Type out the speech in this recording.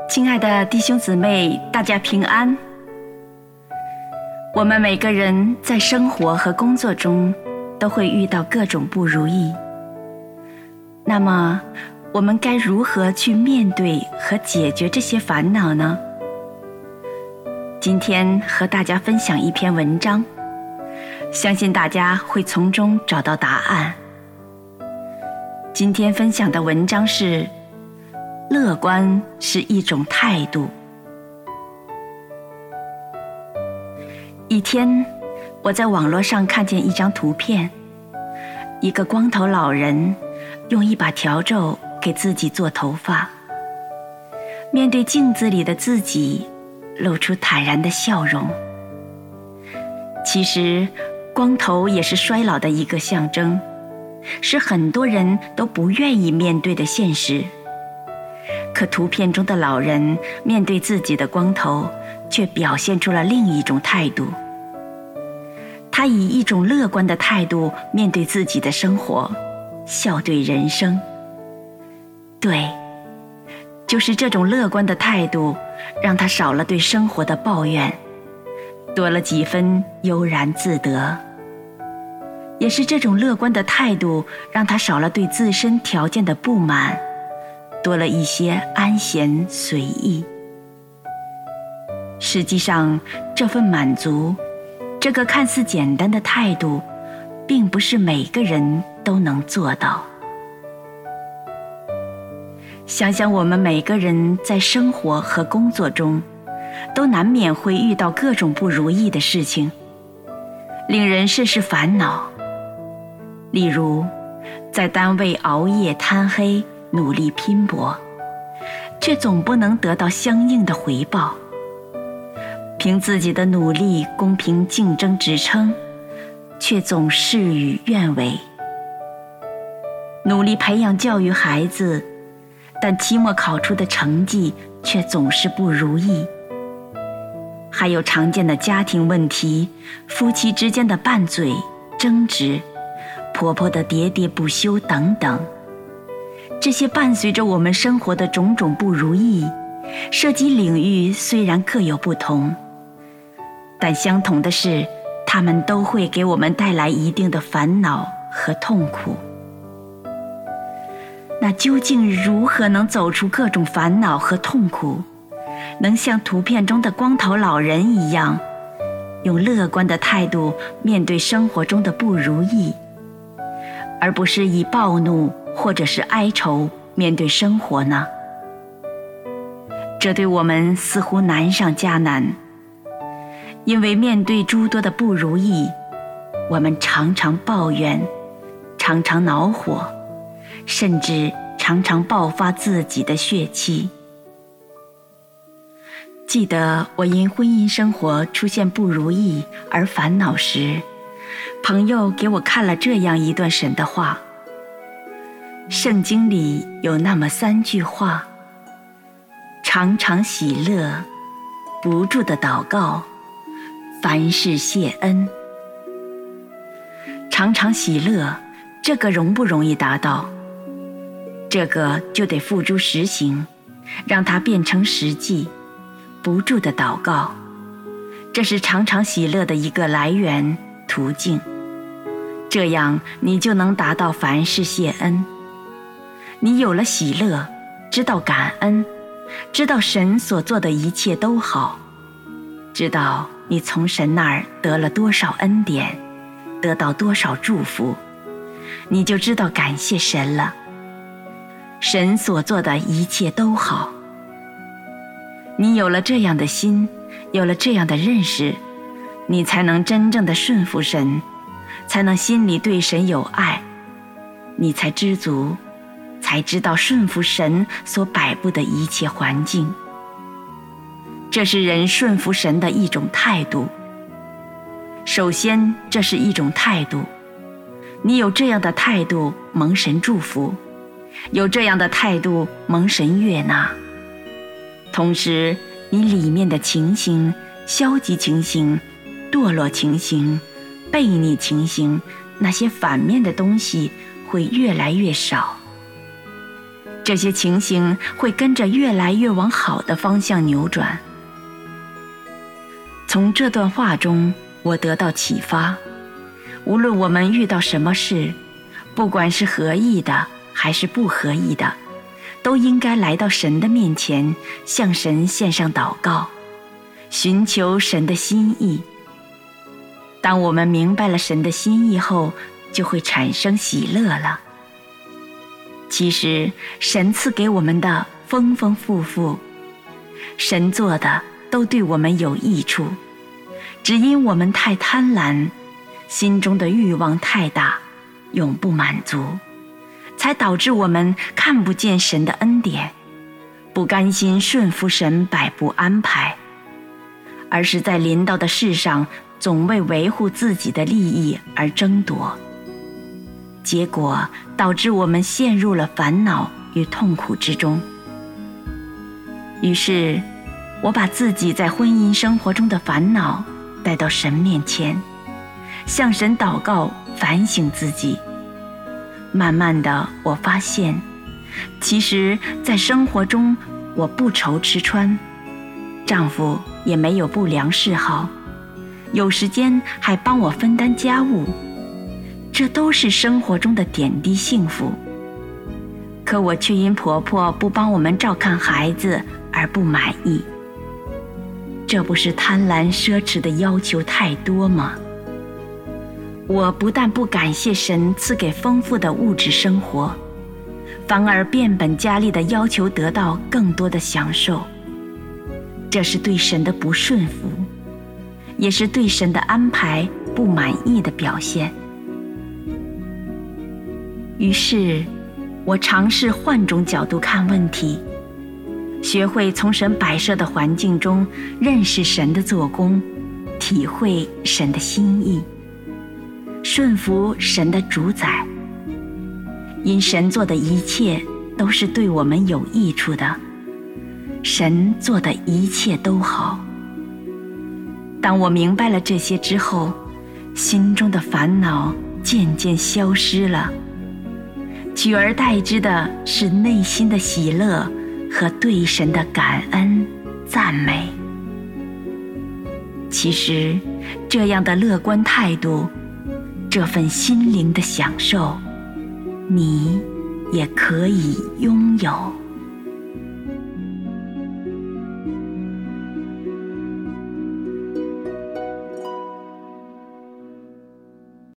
亲爱的弟兄姊妹，大家平安。我们每个人在生活和工作中都会遇到各种不如意，那么我们该如何去面对和解决这些烦恼呢？今天和大家分享一篇文章，相信大家会从中找到答案。今天分享的文章是乐观是一种态度。一天，我在网络上看见一张图片，一个光头老人用一把笤帚给自己做头发，面对镜子里的自己，露出坦然的笑容。其实，光头也是衰老的一个象征，是很多人都不愿意面对的现实。可图片中的老人面对自己的光头，却表现出了另一种态度。他以一种乐观的态度面对自己的生活，笑对人生。对，就是这种乐观的态度，让他少了对生活的抱怨，多了几分悠然自得。也是这种乐观的态度，让他少了对自身条件的不满，多了一些安闲随意。实际上，这份满足，这个看似简单的态度，并不是每个人都能做到。想想我们每个人在生活和工作中，都难免会遇到各种不如意的事情，令人甚是烦恼。例如，在单位熬夜贪黑，努力拼搏，却总不能得到相应的回报；凭自己的努力公平竞争职称，却总事与愿违；努力培养教育孩子，但期末考出的成绩却总是不如意；还有常见的家庭问题，夫妻之间的拌嘴、争执，婆婆的喋喋不休等等。这些伴随着我们生活的种种不如意，涉及领域虽然各有不同，但相同的是，它们都会给我们带来一定的烦恼和痛苦。那究竟如何能走出各种烦恼和痛苦，能像图片中的光头老人一样，用乐观的态度面对生活中的不如意，而不是以暴怒或者是哀愁面对生活呢？这对我们似乎难上加难，因为面对诸多的不如意，我们常常抱怨，常常恼火，甚至常常爆发自己的血气。记得我因婚姻生活出现不如意而烦恼时，朋友给我看了这样一段神的话。圣经里有那么3句话：常常喜乐，不住的祷告，凡事谢恩。常常喜乐，这个容不容易达到？这个就得付诸实行，让它变成实际。不住的祷告，这是常常喜乐的一个来源途径，这样你就能达到凡事谢恩。你有了喜乐，知道感恩，知道神所做的一切都好，知道你从神那儿得了多少恩典，得到多少祝福，你就知道感谢神了。神所做的一切都好。你有了这样的心，有了这样的认识，你才能真正的顺服神，才能心里对神有爱，你才知足，才知道顺服神所摆布的一切环境。这是人顺服神的一种态度。首先，这是一种态度，你有这样的态度，蒙神祝福，有这样的态度，蒙神悦纳。同时，你里面的情形、消极情形、堕落情形、悖逆情形，那些反面的东西会越来越少。 这些情形会跟着越来越往好的方向扭转。从这段话中，我得到启发，无论我们遇到什么事，不管是合意的还是不合意的，都应该来到神的面前，向神献上祷告，寻求神的心意。当我们明白了神的心意后，就会产生喜乐了。其实神赐给我们的丰丰富富，神做的都对我们有益处，只因我们太贪婪，心中的欲望太大，永不满足，才导致我们看不见神的恩典，不甘心顺服神摆布安排，而是在临到的事上总为维护自己的利益而争夺，结果导致我们陷入了烦恼与痛苦之中。于是我把自己在婚姻生活中的烦恼带到神面前，向神祷告，反省自己。慢慢的，我发现其实在生活中我不愁吃穿，丈夫也没有不良嗜好，有时间还帮我分担家务，这都是生活中的点滴幸福。可我却因婆婆不帮我们照看孩子而不满意，这不是贪婪奢侈的要求太多吗？我不但不感谢神赐给丰富的物质生活，反而变本加厉地要求得到更多的享受，这是对神的不顺服，也是对神的安排不满意的表现。于是我尝试换种角度看问题，学会从神摆设的环境中认识神的做工，体会神的心意，顺服神的主宰。因神做的一切都是对我们有益处的，神做的一切都好。当我明白了这些之后，心中的烦恼渐渐消失了，取而代之的是内心的喜乐和对神的感恩赞美。其实这样的乐观态度，这份心灵的享受，你也可以拥有。